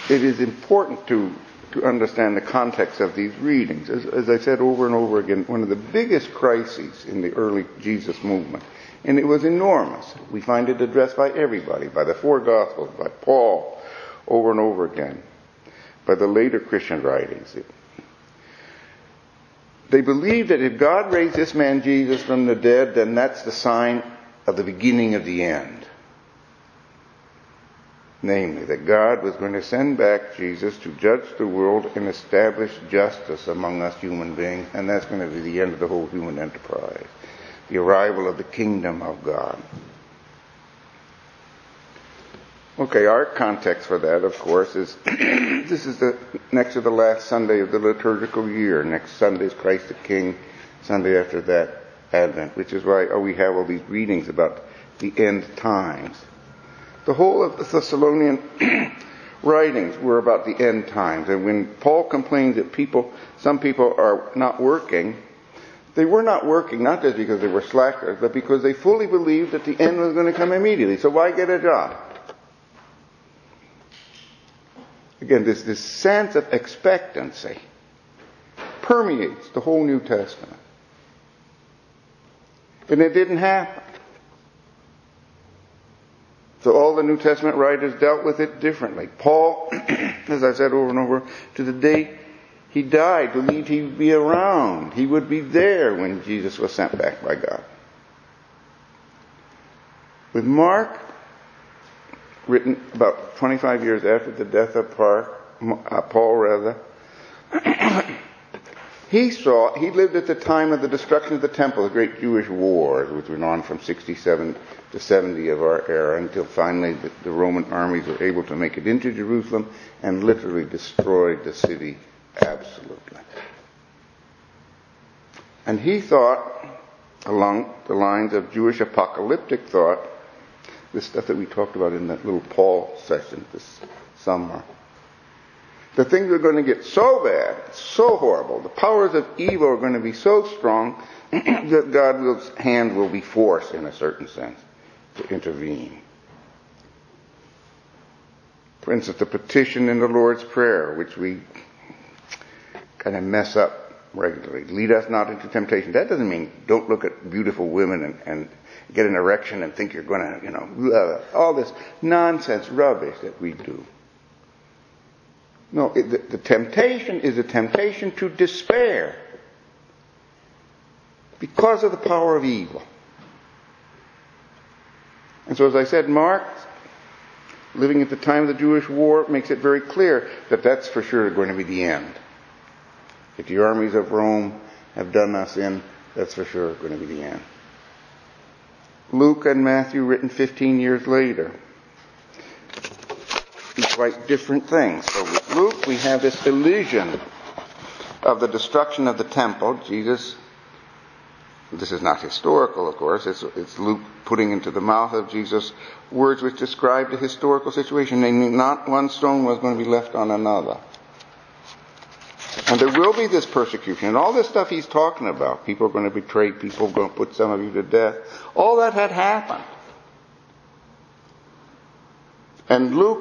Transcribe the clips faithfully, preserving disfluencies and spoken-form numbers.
it is important to, to understand the context of these readings. As, as I said over and over again, one of the biggest crises in the early Jesus movement, and it was enormous. We find it addressed by everybody, by the four Gospels, by Paul, over and over again, by the later Christian writings. It, they believed that if God raised this man Jesus from the dead, then that's the sign of the beginning of the end. Namely, that God was going to send back Jesus to judge the world and establish justice among us human beings, and that's going to be the end of the whole human enterprise, the arrival of the kingdom of God. Okay, our context for that, of course, is this is the next to the last Sunday of the liturgical year. Next Sunday is Christ the King. Sunday after that, Advent, which is why oh, we have all these readings about the end times. The whole of the Thessalonian writings were about the end times. And when Paul complains that people, some people are not working, they were not working not just because they were slackers, but because they fully believed that the end was going to come immediately. So why get a job? Again, this, this sense of expectancy permeates the whole New Testament. And it didn't happen. So all the New Testament writers dealt with it differently. Paul, as I've said over and over, to the day he died, believed he would be around. He would be there when Jesus was sent back by God. With Mark, written about twenty-five years after the death of Paul, rather, he saw, he lived at the time of the destruction of the temple, the great Jewish wars, which went on from sixty-seven to seventy of our era, until finally the, the Roman armies were able to make it into Jerusalem and literally destroyed the city absolutely. And he thought, along the lines of Jewish apocalyptic thought, this stuff that we talked about in that little Paul session this summer, the things are going to get so bad, so horrible, the powers of evil are going to be so strong that God's hand will be forced, in a certain sense, to intervene. For instance, the petition in the Lord's Prayer, which we kind of mess up regularly, lead us not into temptation. That doesn't mean don't look at beautiful women and, and get an erection and think you're going to, you know, uh, all this nonsense rubbish that we do. No, it, the, the temptation is a temptation to despair because of the power of evil. And so, as I said, Mark, living at the time of the Jewish war, makes it very clear that that's for sure going to be the end. If the armies of Rome have done us in, that's for sure going to be the end. Luke and Matthew, written fifteen years later, do quite different things. So with Luke, we have this illusion of the destruction of the temple. Jesus, this is not historical, of course, it's, it's Luke putting into the mouth of Jesus words which describe the historical situation, namely not one stone was going to be left on another. And there will be this persecution. And all this stuff he's talking about, people are going to betray people, going to put some of you to death, all that had happened. And Luke,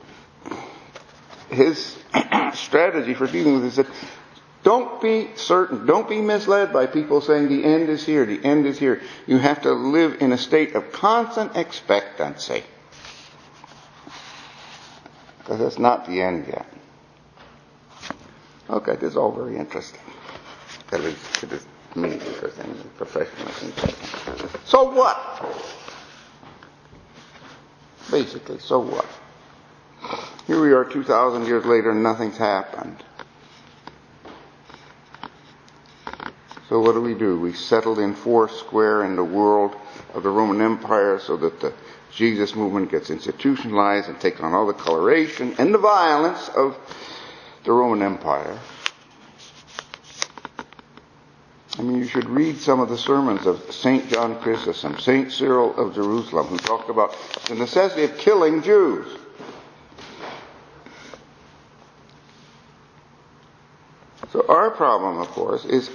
his strategy for dealing with this is that don't be certain, don't be misled by people saying the end is here, the end is here. You have to live in a state of constant expectancy. Because that's not the end yet. Okay, this is all very interesting. At least it is me, because I'm a professional. So what? Basically, so what? Here we are two thousand years later and nothing's happened. So what do we do? We settled in four square in the world of the Roman Empire so that the Jesus movement gets institutionalized and takes on all the coloration and the violence of the Roman Empire. I mean, you should read some of the sermons of Saint John Chrysostom, Saint Cyril of Jerusalem, who talked about the necessity of killing Jews. So our problem, of course, is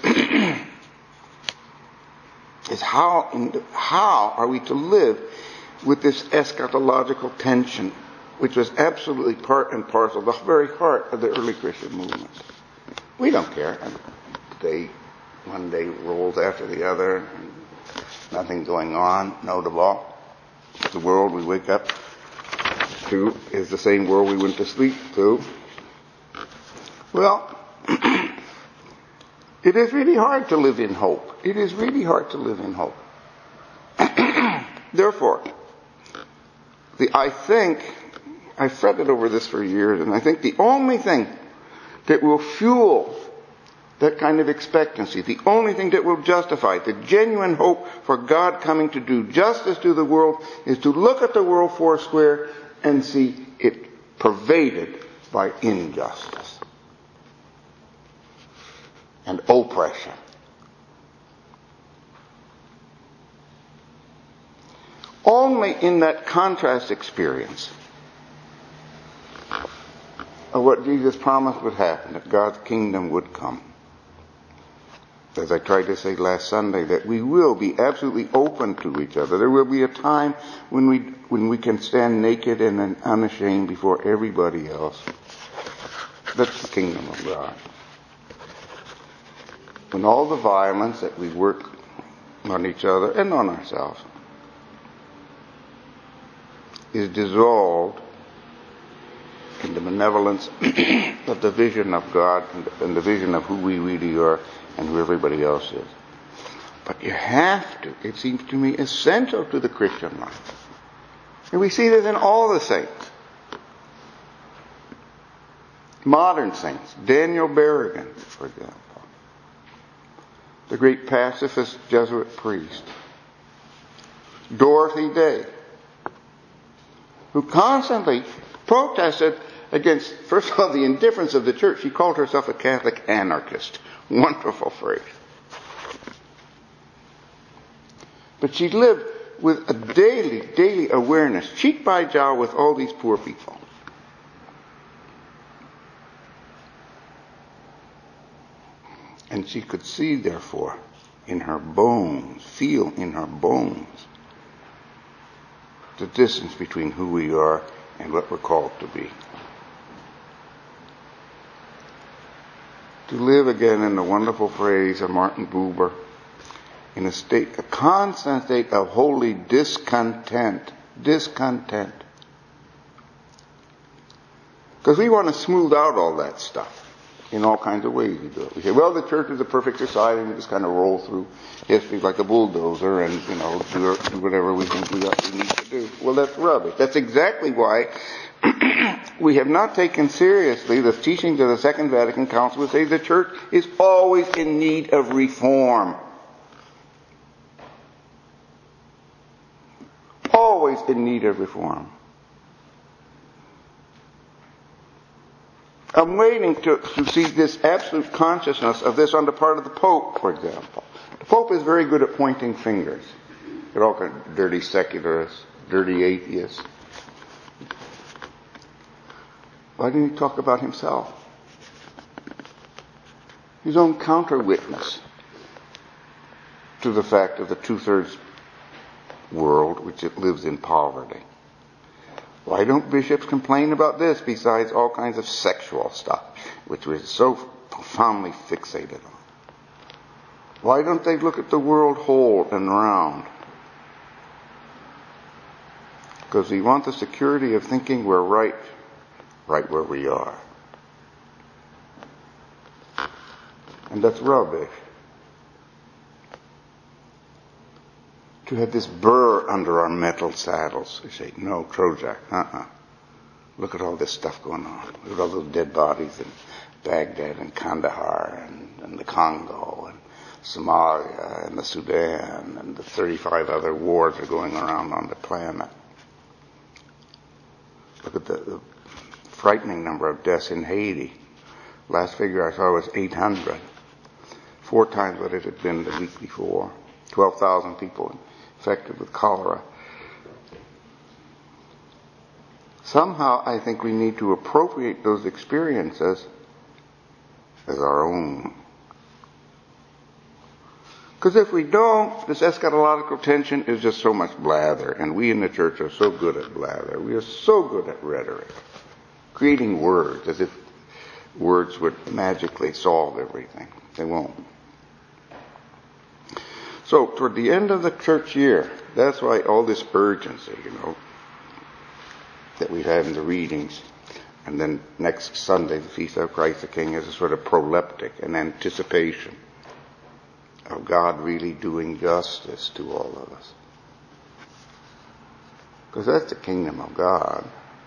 is how how are we to live with this eschatological tension which was absolutely part and parcel, the very heart of the early Christian movement. We don't care. They, one day rolls after the other, nothing going on, notable. The world we wake up to is the same world we went to sleep to. Well, it is really hard to live in hope. It is really hard to live in hope. Therefore, the, I think, I've fretted over this for years, and I think the only thing that will fuel that kind of expectancy, the only thing that will justify the genuine hope for God coming to do justice to the world, is to look at the world foursquare and see it pervaded by injustice and oppression. Only in that contrast experience of what Jesus promised would happen, that God's kingdom would come. As I tried to say last Sunday, that we will be absolutely open to each other. There will be a time when we when we can stand naked and unashamed before everybody else. That's the kingdom of God. When all the violence that we work on each other and on ourselves is dissolved in the benevolence of the vision of God and the vision of who we really are and who everybody else is. But you have to, it seems to me, essential to the Christian life. And we see this in all the saints. Modern saints, Daniel Berrigan, for example, the great pacifist Jesuit priest, Dorothy Day, who constantly protested against, first of all, the indifference of the church. She called herself a Catholic anarchist. Wonderful phrase. But she lived with a daily, daily awareness, cheek by jowl with all these poor people. And she could see, therefore, in her bones, feel in her bones, the distance between who we are and what we're called to be. To live again, in the wonderful phrase of Martin Buber, in a state, a constant state of holy discontent. Discontent. Because we want to smooth out all that stuff in all kinds of ways. We do it. We say, well, the church is a perfect society, and we just kind of roll through history like a bulldozer and, you know, do, do whatever we think we, got, we need to do. Well, that's rubbish. That's exactly why we have not taken seriously the teachings of the Second Vatican Council, which say the church is always in need of reform. Always in need of reform. I'm waiting to, to see this absolute consciousness of this on the part of the Pope, for example. The Pope is very good at pointing fingers. They're all kind of dirty secularists, dirty atheists. Why didn't he talk about himself? His own counter-witness to the fact of the two-thirds world which it lives in poverty. Why don't bishops complain about this besides all kinds of sexual stuff, which we're so profoundly fixated on? Why don't they look at the world whole and round? Because we want the security of thinking we're right, right where we are. And that's rubbish. To have this burr under our metal saddles. We say, no, Trojac, uh-uh. Look at all this stuff going on. Look at all those dead bodies in Baghdad and Kandahar and, and the Congo and Somalia and the Sudan and the thirty-five other wars that are going around on the planet. Look at the, the frightening number of deaths in Haiti. Last figure I saw was eight hundred. Four times what it had been the week before. twelve thousand people infected with cholera. Somehow I think we need to appropriate those experiences as our own. Because if we don't, this eschatological tension is just so much blather. And we in the church are so good at blather. We are so good at rhetoric. Creating words as if words would magically solve everything. They won't. So, toward the end of the church year, that's why all this urgency, you know, that we have in the readings. And then next Sunday, the Feast of Christ the King, is a sort of proleptic, an anticipation of God really doing justice to all of us. Because that's the kingdom of God.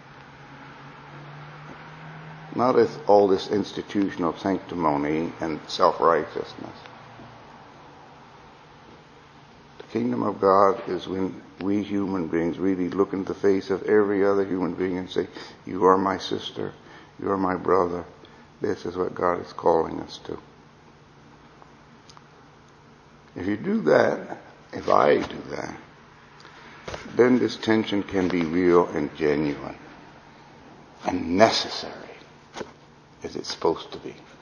Not as all this institutional sanctimony and self-righteousness. The kingdom of God is when we human beings really look into the face of every other human being and say, you are my sister, you are my brother. This is what God is calling us to. If you do that, if I do that, then this tension can be real and genuine and necessary as it's supposed to be.